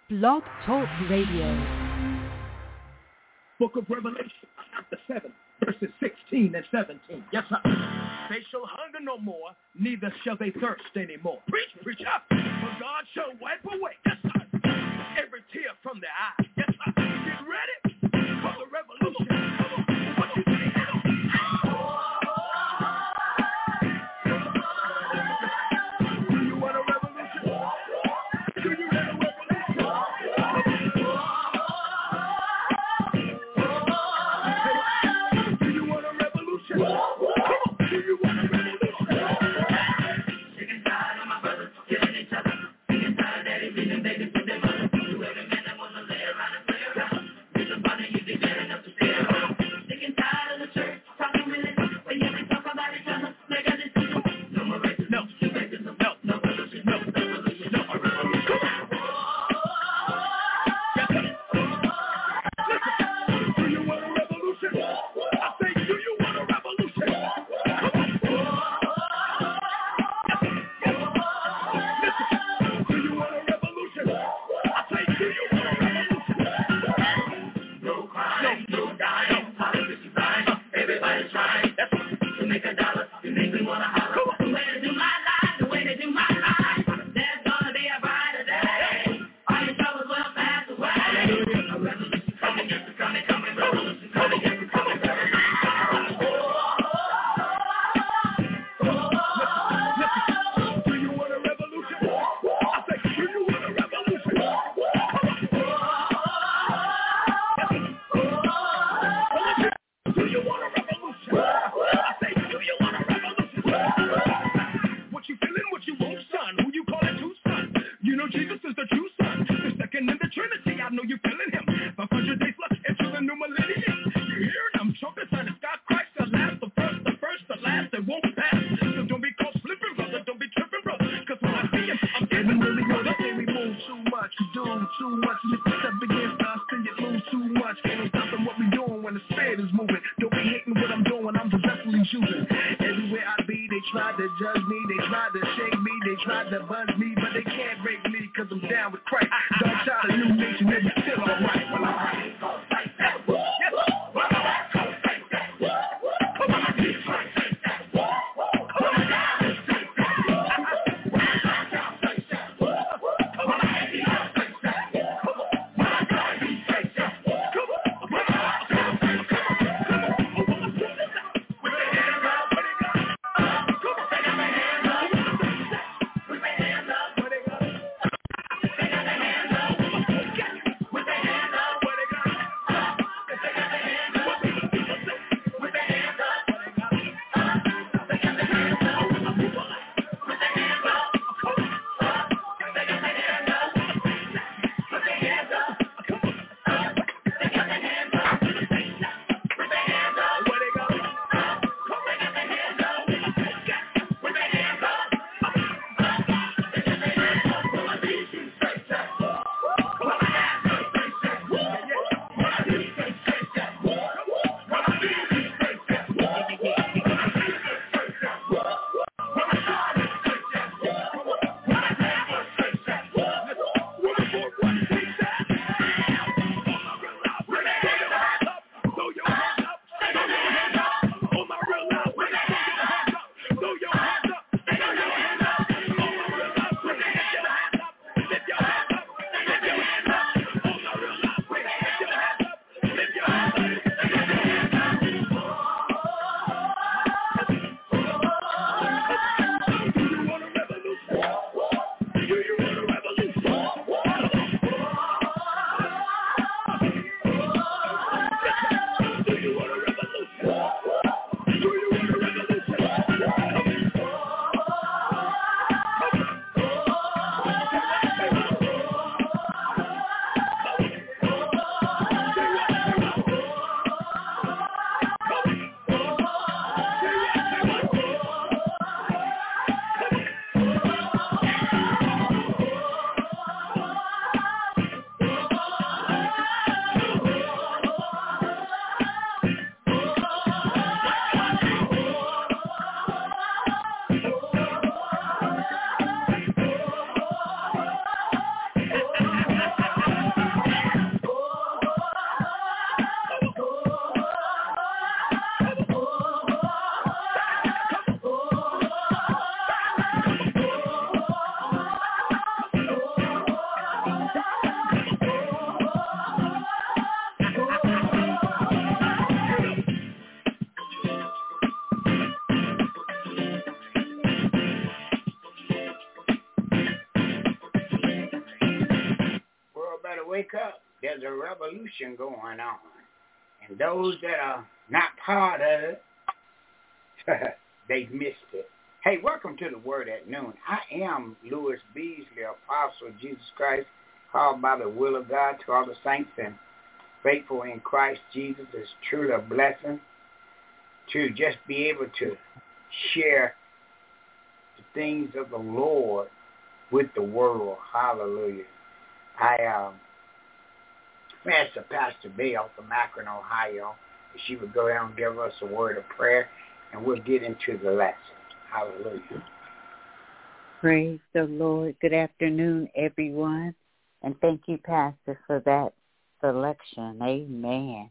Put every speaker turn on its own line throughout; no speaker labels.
Blog Talk Radio.
Book of Revelation, chapter 7, verses 16 and 17. Yes, sir. They shall hunger no more, neither shall they thirst anymore. Preach, preacher. For God shall wipe away, yes, sir, every tear from their eye. Yes, sir. Get ready for the revolution. Come on. What you say? Do you want a revolution? Do you want a revolution? Do you want a revolution? Come on. Do you want a revolution? Sick and tired of my brothers killing each other. Sick and tired that he's leaving babies with their mother. To every man that wants to lay around and play around. Reach up on it, you think that enough to stay around. Sick and tired of the church talking religion. When you talk about each other, make a decision. No more racism. No. Racism. No. No revolution. No. Revolution. No. A revolution. Yes, sir. Listen. Do you want a revolution? I say, do you want a revolution? Come on. Listen. Do you want a revolution? I say, do you want a revolution? No crime, no dying, politics lying, everybody's trying. That's right. To make a dollar, you make me wanna holler. Come on. The way to do my life, the way to do my life. There's gonna be a brighter day. All your troubles will pass away. A revolution coming, yes, it's coming, coming. Revolution coming, yes, it's coming, revolution coming. Listen. Do you want a revolution? I say, do you want a revolution? Come on. Do you want a revolution? I say, do you want a revolution? What you feeling, what you want, son? Who you calling to, son? You know Jesus is the true son, the second in the Trinity. I know you feeling him. 500 days left into the new millennium. You hearing them trumpets and it's got Christ the last, the first, the last, it won't pass. So don't be caught slipping, brother. Don't be tripping, brother. Cause when I see him, I'm getting really good. They say we move too much, you do too much. And if you step against us, then you lose too much. Ain't no stopping what we doing when the spirit is moving. Don't be hating what I'm doing, I'm the vessel he's using. Everywhere I be, they try to judge me, they try to shake me, they try to buzz me, but they can't break me cause I'm down with Christ. Don't try a new nation, they be still alright. Well, alright. Yes, come on, Detroit. With their hands
wake up. There's a revolution going on. And those that are not part of it, they've missed it. Hey, welcome to the Word at Noon. I am Louis Beasley, Apostle of Jesus Christ, called by the will of God to all the saints and faithful in Christ Jesus. It's truly a blessing to just be able to share the things of the Lord with the world. Hallelujah. I asked Pastor Bell from Akron, Ohio, if she would go down and give us a word of prayer, and we'll get into the lesson. Hallelujah.
Praise the Lord. Good afternoon, everyone. And thank you, Pastor, for that selection. Amen.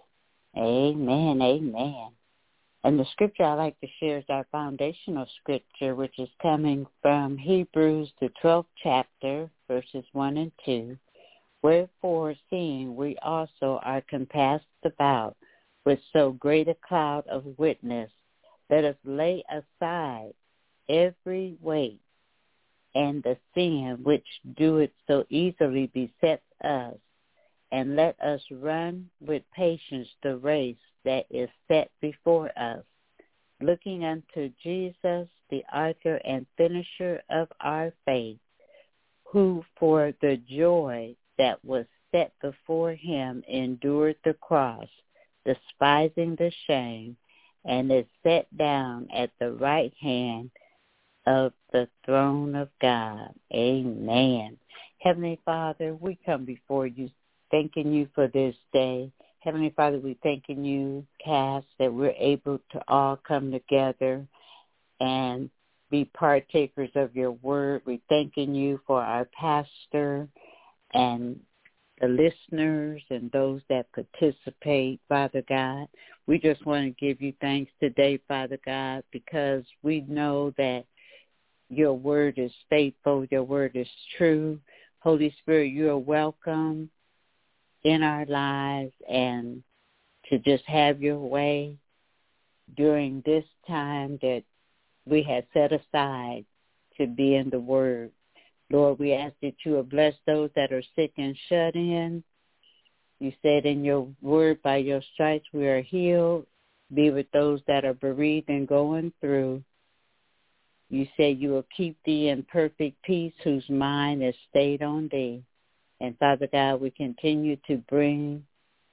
Amen. Amen. And the scripture I like to share is our foundational scripture, which is coming from Hebrews, the 12th chapter, verses 1 and 2. Wherefore, seeing we also are compassed about with so great a cloud of witness, let us lay aside every weight and the sin which doeth so easily beset us, and let us run with patience the race that is set before us, looking unto Jesus, the author and finisher of our faith, who for the joy that was set before him endured the cross, despising the shame, and is set down at the right hand of the throne of God. Amen. Heavenly Father, we come before you thanking you for this day. Heavenly Father, we thanking you, Cass, that we're able to all come together and be partakers of your word. We thanking you for our pastor and the listeners and those that participate, Father God. We just want to give you thanks today, Father God, because we know that your word is faithful, your word is true. Holy Spirit, you are welcome in our lives, and to just have your way during this time that we have set aside to be in the word. Lord, we ask that you will bless those that are sick and shut in. You said in your word, by your stripes we are healed. Be with those that are bereaved and going through. You say you will keep thee in perfect peace, whose mind is stayed on thee. And Father God, we continue to bring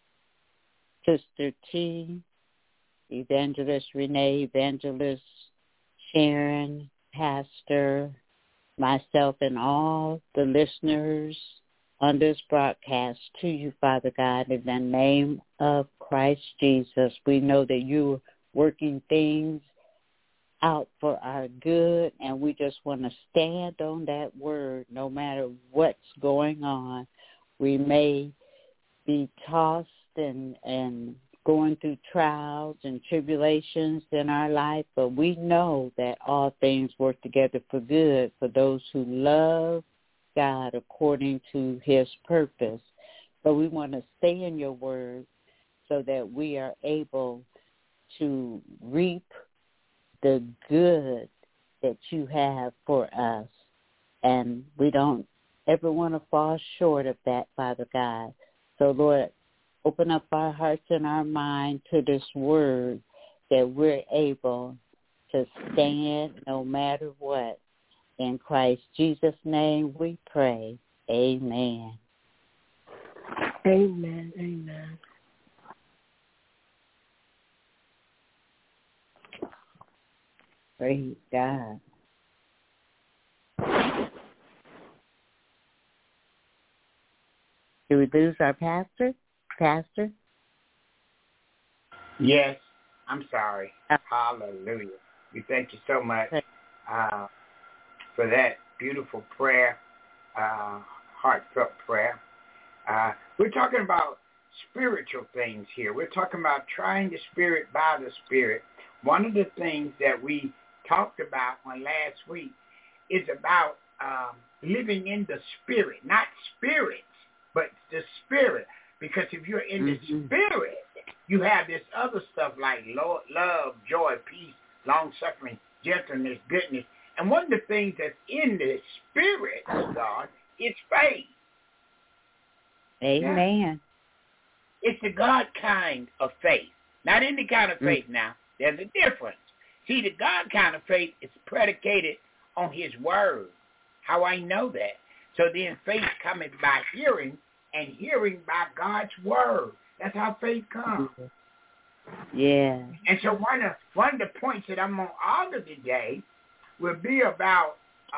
Sister T, Evangelist Renee, Evangelist Sharon, Pastor, myself, and all the listeners on this broadcast to you, Father God, in the name of Christ Jesus. We know that you are working things out for our good, and we just want to stand on that word no matter what's going on. We may be tossed and going through trials and tribulations in our life, but we know that all things work together for good for those who love God according to his purpose. So we want to stay in your word so that we are able to reap the good that you have for us. And we don't ever want to fall short of that, Father God. So, Lord, open up our hearts and our mind to this word that we're able to stand no matter what. In Christ Jesus' name we pray. Amen.
Amen. Amen.
Praise God. Did we lose our pastor? Pastor?
Yes, I'm sorry. Hallelujah. We thank you so much for that beautiful prayer, heartfelt prayer. We're talking about spiritual things here. We're talking about trying the Spirit by the Spirit. One of the things that we talked about on last week is about living in the Spirit, not spirits, but the Spirit. Because if you're in the Spirit, you have this other stuff like love, joy, peace, long-suffering, gentleness, goodness. And one of the things that's in the Spirit of God is faith.
Amen.
It's the God kind of faith. Not any kind of faith now. There's a difference. See, the God kind of faith is predicated on his word. How I know that? So then faith cometh by hearing, and hearing by God's word. That's how faith comes.
Yeah.
And so one of the points that I'm going to argue today will be about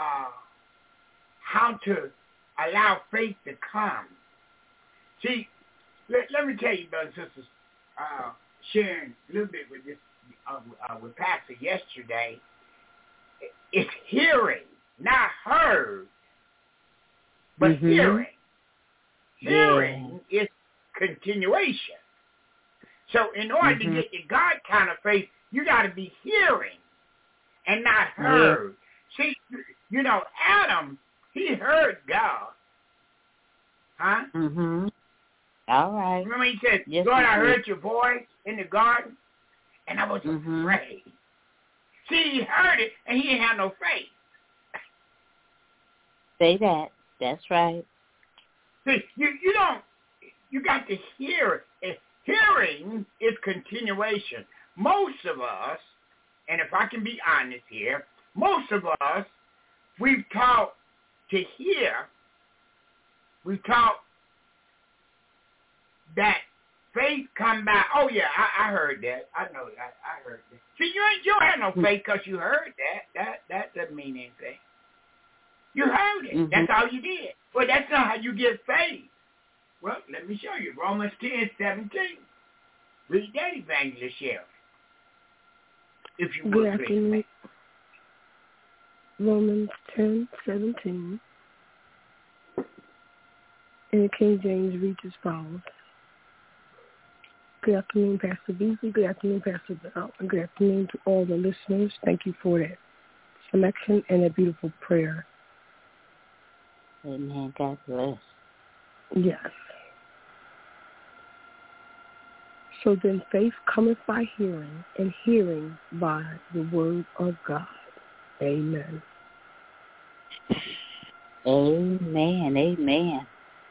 how to allow faith to come. See, let me tell you, brothers and sisters, sharing a little bit with this with Pastor yesterday. It's hearing, not heard, but hearing. Hearing is continuation. So in order to get the God kind of faith, you got to be hearing and not heard. See, you know, Adam, he heard God. Huh?
All right.
Remember he said,
yes,
Lord, I heard your voice in the garden, and I was afraid. See, he heard it, and he didn't have no faith.
Say that. That's right.
See, you got to hear it. Hearing is continuation. Most of us, and if I can be honest here, most of us, we've taught to hear. We've taught that faith come by. Oh yeah, I heard that. I know that. I heard that. See, you don't have no faith because you heard that. That doesn't mean anything. You heard it. That's all you did. Well, that's not how you get faith. Well, let me show you. Romans 10:17. Read that, Evangelist Sheriff. If you would, please.
Romans 10:17. And the King James reads as follows. Good afternoon, Pastor Beasley. Good afternoon, Pastor Bell. And good afternoon to all the listeners. Thank you for that selection and a beautiful prayer.
Amen. God bless.
Yes. So then faith cometh by hearing, and hearing by the word of God. Amen.
Amen. Amen.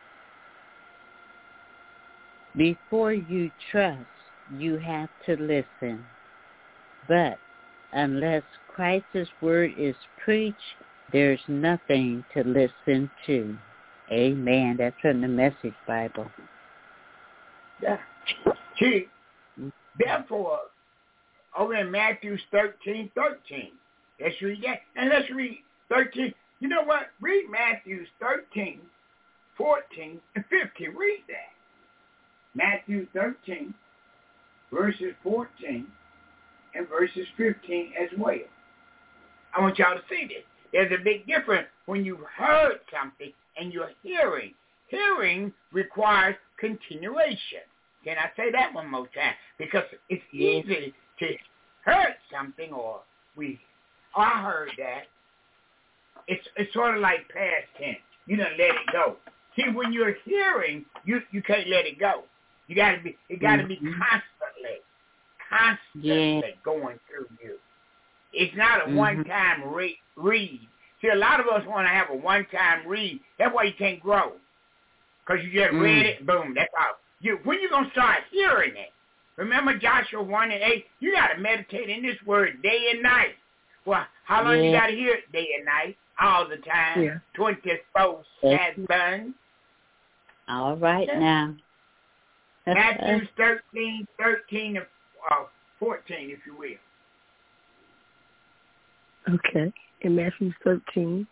Before you trust, you have to listen. But unless Christ's word is preached, there's nothing to listen to. Amen. That's from the Message Bible.
Yeah. See, therefore, over in Matthew 13:13, let's read that. And let's read 13. You know what? Read Matthew 13, 14, and 15. Read that. Matthew 13, verses 14, and verses 15 as well. I want y'all to see this. There's a big difference when you've heard something and you're hearing. Hearing requires continuation. Can I say that one more time? Because it's easy to hear something or I heard that. It's sort of like past tense. You don't let it go. See, when you're hearing, you can't let it go. It got to be constantly going through you. It's not a one-time read. See, a lot of us want to have a one-time read. That's why you can't grow. Because you just read it, boom, that's all. When you going to start hearing it? Remember Joshua 1:8? You got to meditate in this word day and night. Well, how long you got to hear it? Day and night, all the time.
Yeah.
24/7.
All right now.
Matthew 13, 13 and 14, if you will.
Okay. In Matthew 13,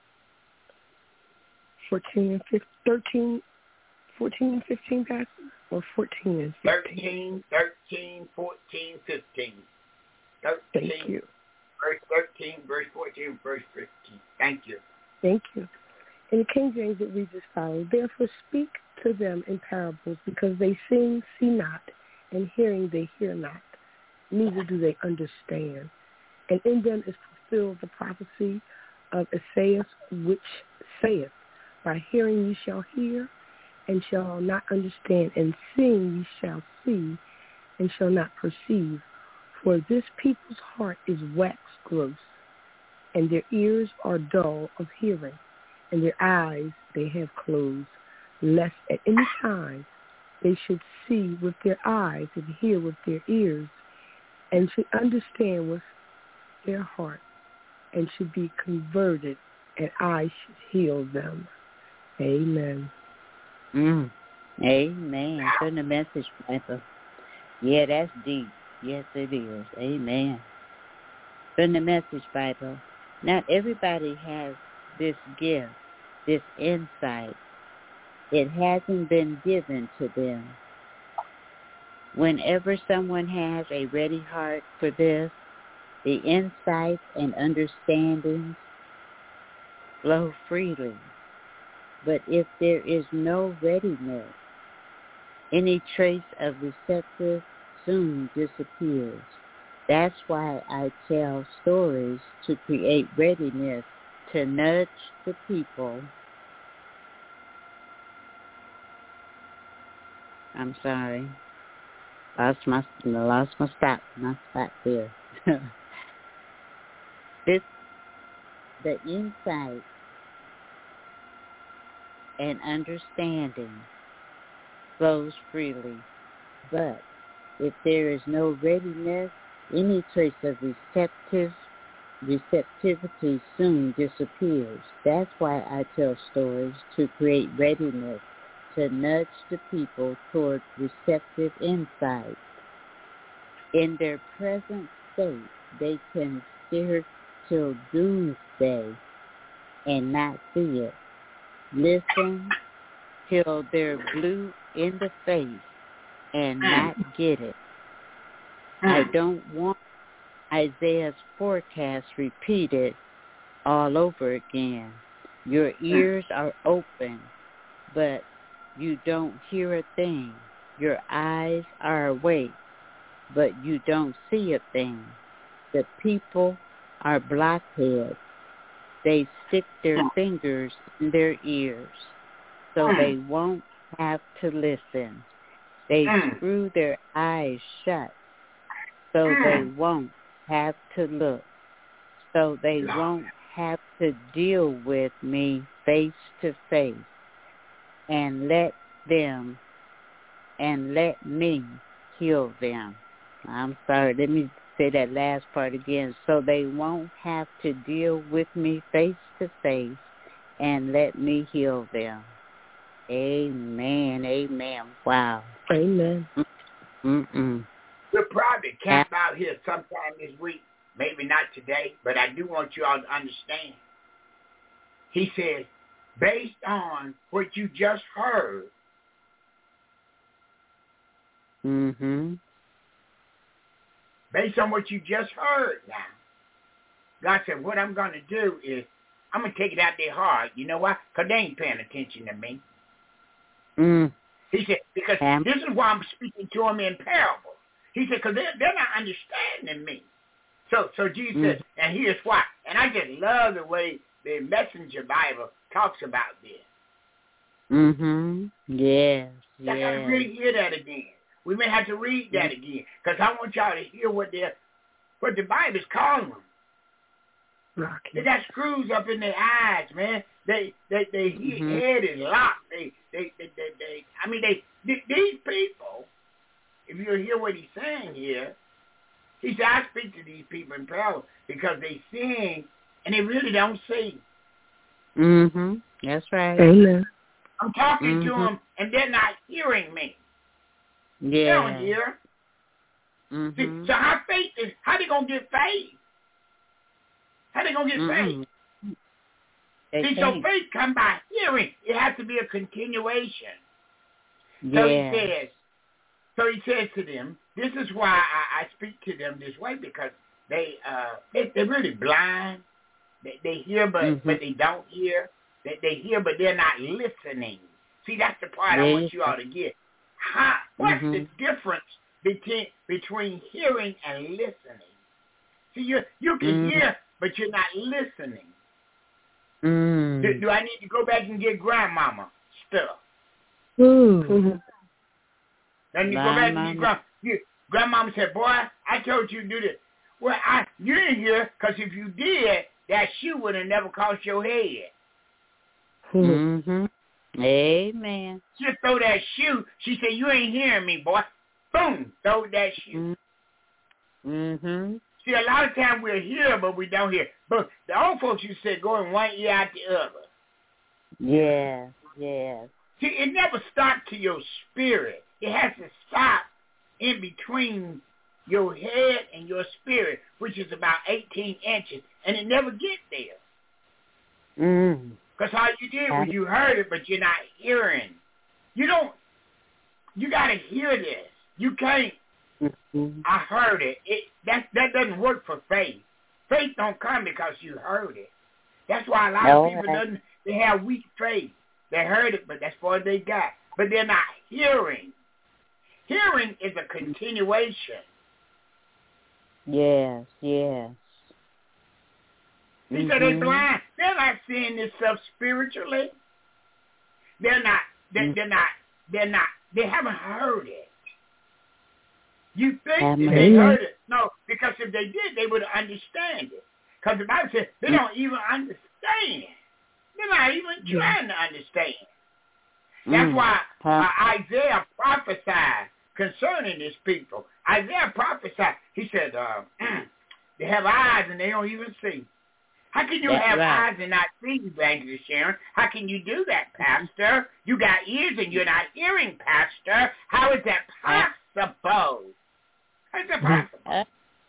14 and 15, 13, 14 and 15 passages, or 14 and 15?
13, 14, 15. 13,
Thank you.
Verse 13, verse 14, verse 15. Thank you.
Thank you. In the King James, it reads as follows. Therefore speak to them in parables, because they seeing, see not, and hearing, they hear not, neither do they understand. And in them is fulfilled the prophecy of Isaiah, which saith, by hearing ye shall hear, and shall not understand, and seeing ye shall see, and shall not perceive. For this people's heart is waxed gross, and their ears are dull of hearing, and their eyes they have closed, lest at any time they should see with their eyes and hear with their ears and should understand with their heart and should be converted, and I should heal them. Amen.
Amen. From the Message Bible. Yeah, that's deep. Yes, it is. Amen. From the Message Bible. Not everybody has this gift, this insight. It hasn't been given to them. Whenever someone has a ready heart for this, the insights and understandings flow freely. But if there is no readiness, any trace of receptive soon disappears. That's why I tell stories to create readiness, to nudge the people. I'm sorry. Lost my spot there. The insight and understanding flows freely. But if there is no readiness, any trace of receptivity soon disappears. That's why I tell stories, to create readiness, to nudge the people toward receptive insight. In their present state, they can steer till doomsday and not see it. Listen till they're blue in the face and not get it. I don't want Isaiah's forecast repeated all over again. Your ears are open, but you don't hear a thing. Your eyes are awake, but you don't see a thing. The people are blockheads. They stick their fingers in their ears so they won't have to listen. They screw their eyes shut so they won't have to look, so they won't have to deal with me face to face, and let me heal them. I'm sorry, let me say that last part again. So they won't have to deal with me face to face, and let me heal them. Amen. Amen. Wow.
Amen.
We'll probably camp out here sometime this week. Maybe not today, but I do want you all to understand. He says, based on what you just heard, based on what you just heard now, God said, what I'm going to do is I'm going to take it out their heart. You know why? Because they ain't paying attention to me. He said, because this is why I'm speaking to them in parables. He said, because they're not understanding me. So Jesus said, and here's why. And I just love the way the Messenger Bible talks about this.
Yes.
I got to really hear that again. We may have to read that again, because I want y'all to hear what the Bible's calling them. They got screws up in their eyes, man. Their head is locked. These people, if you hear what he's saying here, he said, I speak to these people in parables because they sing and they really don't see.
That's right.
Amen.
I'm talking to them and they're not hearing me.
Yeah.
They don't hear. See, so how they going to get faith? How they going to get faith? See, so faith comes by hearing. It has to be a continuation. So he says to them, this is why I speak to them this way, because they're really blind. They hear, but they don't hear. They hear, but they're not listening. See, that's the part I want you all to get. What's the difference between hearing and listening? See, you can hear, but you're not listening. Do I need to go back and get grandmama stuff? Then you go back and get grandmama said, boy, I told you to do this. Well, you didn't hear, because if you did, that shoe would have never crossed your head.
Amen.
She'll throw that shoe. She said, you ain't hearing me, boy. Boom, throw that shoe.
Mm-hmm.
See, a lot of times we'll hear, but we don't hear. But the old folks used to say, go in one ear out the other.
Yes, yes.
See, it never stopped to your spirit. It has to stop in between your head and your spirit, which is about 18 inches, and it never gets there.
Mm.
Because all you did was you heard it, but you're not hearing. You got to hear this. You can't, I heard it. That doesn't work for faith. Faith don't come because you heard it. That's why a lot of people they have weak faith. They heard it, but that's what they got. But they're not hearing. Hearing is a continuation.
Yes, yes.
He said they're blind. They're not seeing this stuff spiritually. They haven't heard it. You think that they heard it. No, because if they did, they would understand it. Because the Bible says they don't even understand. They're not even trying to understand. That's why Isaiah prophesied concerning this people. Isaiah prophesied. He said, they have eyes and they don't even see. How can you have eyes and not see, Evangelist Sharon? How can you do that, Pastor? You got ears and you're not hearing, Pastor. How is that possible? How is that possible?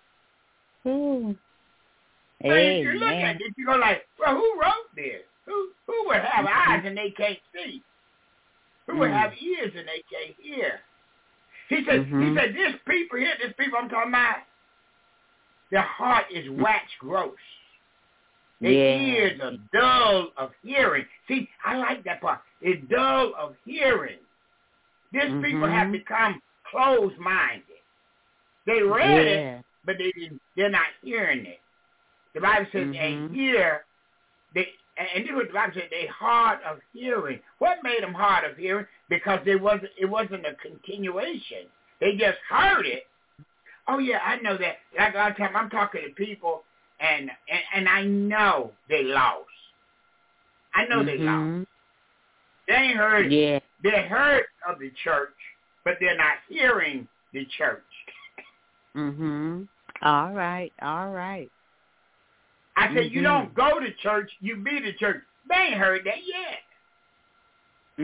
So if you look at it, you go like, well, who wrote this? Who would have eyes and they can't see? Who would have ears and they can't hear? He said, this people I'm talking about, their heart is wax gross. Their ears are dull of hearing. See, I like that part. It's dull of hearing. These people have become closed-minded. They read it, but they're not hearing it. The Bible says they hear, and this is what the Bible says, they're hard of hearing. What made them hard of hearing? Because it wasn't a continuation. They just heard it. Oh, yeah, I know that. Like a lot of times I'm talking to people, and I know they lost. I know they lost. They ain't heard it. They heard of the church, but they're not hearing the church.
All right, all right.
I said, you don't go to church, you be the church. They ain't heard that yet.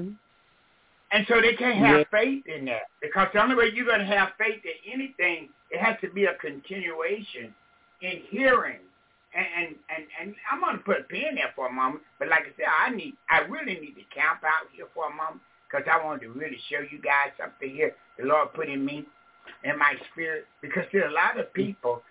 And so they can't have faith in that. Because the only way you're going to have faith in anything, it has to be a continuation in hearing. And I'm going to put a pin there for a moment. But like I said, I really need to camp out here for a moment because I wanted to really show you guys something here the Lord put in me, in my spirit. Because there are a lot of people.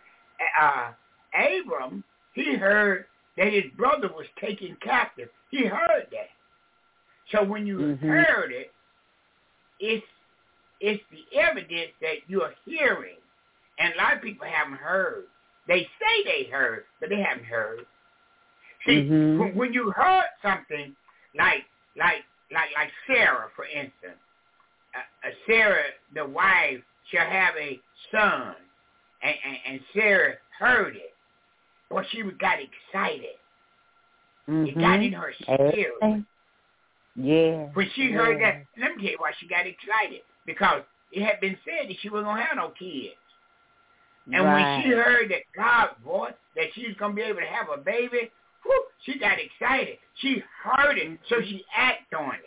Abram, he heard that his brother was taken captive. He heard that. So when you heard it, it's the evidence that you're hearing. And a lot of people haven't heard. They say they heard, but they haven't heard. See, when you heard something like Sarah, for instance, Sarah, the wife, shall have a son, and Sarah heard it. Well, she got excited. It got in her spirit. When she heard that, let me tell you why she got excited. Because it had been said that she wasn't going to have no kids. And when she heard that God's voice, that she was going to be able to have a baby, she got excited. She heard it, so she acted on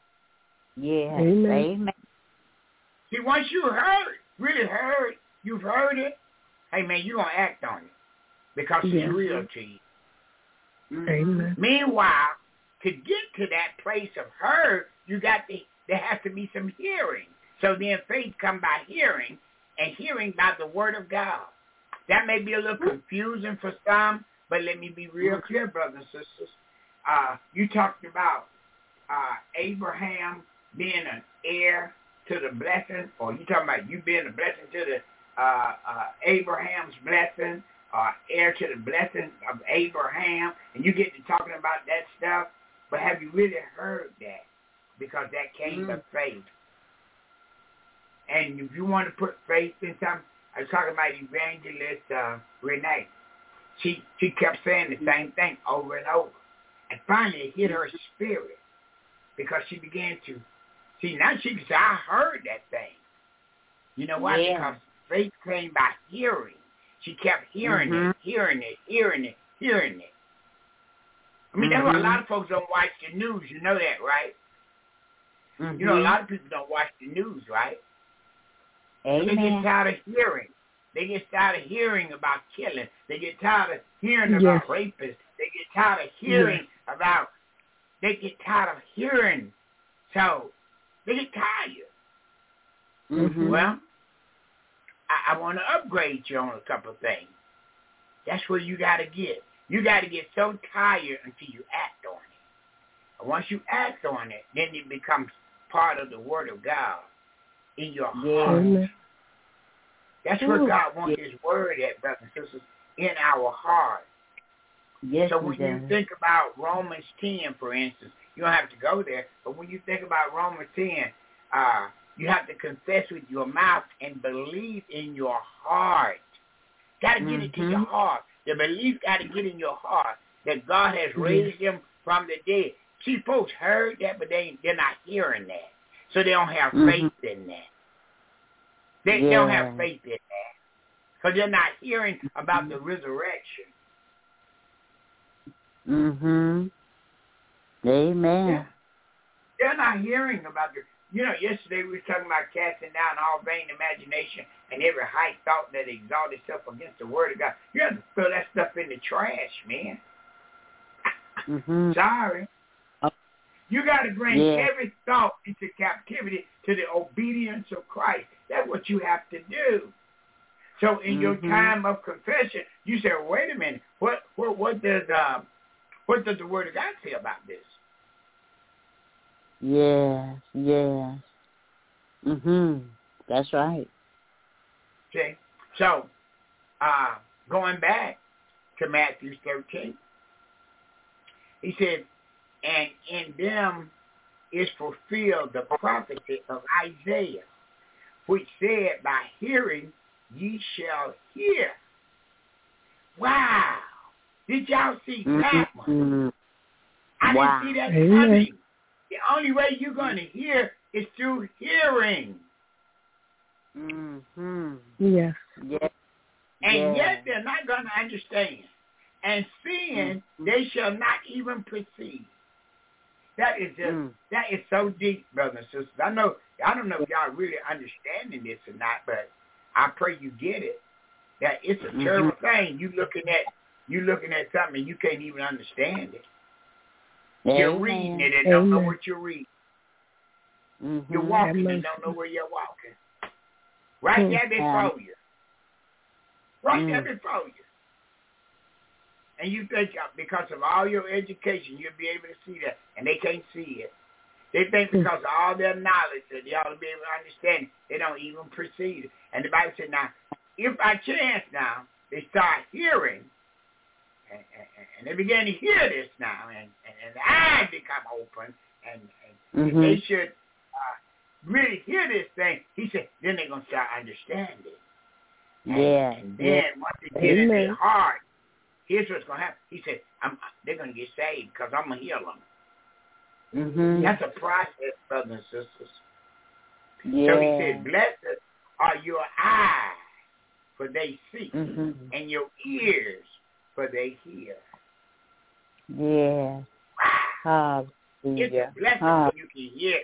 it.
Amen.
See, once you you've heard it, hey, man, you're going to act on it. Because it's real to you.
Amen.
Meanwhile, to get to that place of heard, there has to be some hearing. So then faith comes by hearing, and hearing by the word of God. That may be a little confusing for some, but let me be real clear, brothers and sisters. You talked about Abraham being an heir to the blessing, or you talking about you being a blessing to the Abraham's blessing, heir to the blessing of Abraham, and you get to talking about that stuff, but have you really heard that? Because that came of faith. And if you want to put faith in something, I was talking about Evangelist Renee. She kept saying the same thing over and over. And finally it hit her spirit. because she began to see. Now she can say, I heard that thing. You know why?
Yeah.
Because faith came by hearing. She kept hearing it, hearing it, hearing it, hearing it. I mean, that's why a lot of folks don't watch the news. You know that, right? You know, a lot of people don't watch the news, right?
Amen.
They get tired of hearing. They get tired of hearing about killing. They get tired of hearing about rapists. They get tired of hearing about, they get tired of hearing. So they get tired. Well, I want to upgrade you on a couple of things. That's where you got to get. You got to get so tired until you act on it. And once you act on it, then it becomes part of the Word of God in your heart. That's where God wants His Word at, brothers and sisters, in our heart.
Yes,
so when you think about Romans 10, for instance, you don't have to go there, but when you think about Romans 10, you have to confess with your mouth and believe in your heart. Got to get it to your heart. The belief got to get in your heart that God has raised Him from the dead. See, folks heard that, but they're not hearing that. So they don't have faith in that. They don't have faith in that. Because they're not hearing about the resurrection.
Amen.
Yeah. They're not hearing about the... You know, yesterday we were talking about casting down all vain imagination and every high thought that exalts itself against the Word of God. You have to throw that stuff in the trash, man. Sorry. You got to bring every thought into captivity to the obedience of Christ. That's what you have to do. So in your time of confession, you say, wait a minute, what does the Word of God say about this?
Yes. That's right.
Okay. So, going back to Matthew 13, he said, and in them is fulfilled the prophecy of Isaiah, which said, by hearing ye shall hear. Wow. Did y'all see that one? I didn't see that coming. The only way you're going to hear is through hearing.
Yes.
And yet they're not going to understand. And seeing, they shall not even perceive. That is just, that is so deep, brothers and sisters. I don't know if y'all really understanding this or not, but I pray you get it. That it's a terrible thing. You looking at something and you can't even understand it. You're reading it and don't know what you're reading. You're walking and don't know where you're walking. Right there before you. Right there before you. And you think because of all your education, you'll be able to see that. And they can't see it. They think because of all their knowledge that they ought to be able to understand it, they don't even perceive it. And the Bible said, now, if by chance now they start hearing, and they begin to hear this now, and the eyes become open, and they should really hear this thing, he said, then they're going to start understanding. And then once they get in their heart, here's what's going to happen. He said, they're going to get saved because I'm going to heal them. That's a process, brothers and sisters. So he said, blessed are your eyes, for they see, and your ears, for they hear.
Yeah.
Wow. It's a blessing when you can hear.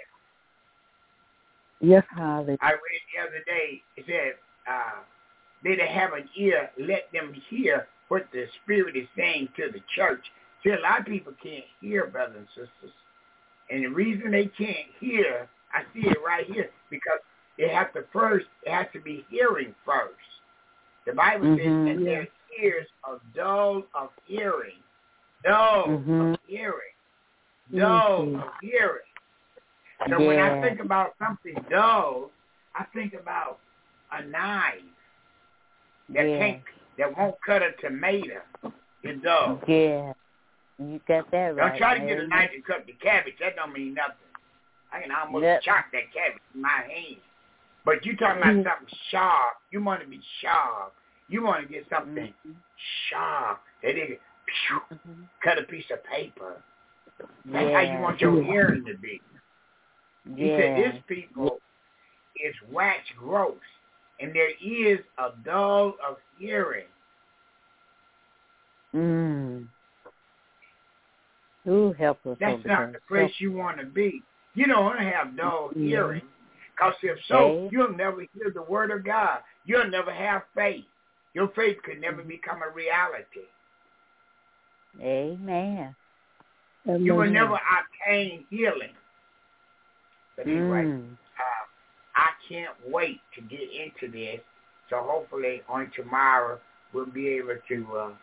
Yes.
Hallelujah.
I read the other day, it said, they that have an ear, let them hear what the Spirit is saying to the church. See, a lot of people can't hear, brothers and sisters. And the reason they can't hear, I see it right here, because it has to be hearing first. The Bible says, and their ears are dull of hearing. Dull of hearing. Dull of hearing. So when I think about something dull, I think about a knife that won't cut a tomato. It's dull.
Yeah. You got that right.
Don't try to get a knife to cut the cabbage. That don't mean nothing. I can almost chop that cabbage in my hand. But you talking about something sharp. You want to be sharp. You want to get something sharp. They didn't cut a piece of paper. That's how you want your hearing to be. He said, this people is wax gross, and their ears are dull of hearing.
Ooh, help us.
That's not the place you want to be. You don't want to have dull hearing, because if so, you'll never hear the word of God. You'll never have faith. Your faith could never become a reality.
Amen.
You will never obtain healing. But anyway, I can't wait to get into this. So hopefully on tomorrow we'll be able to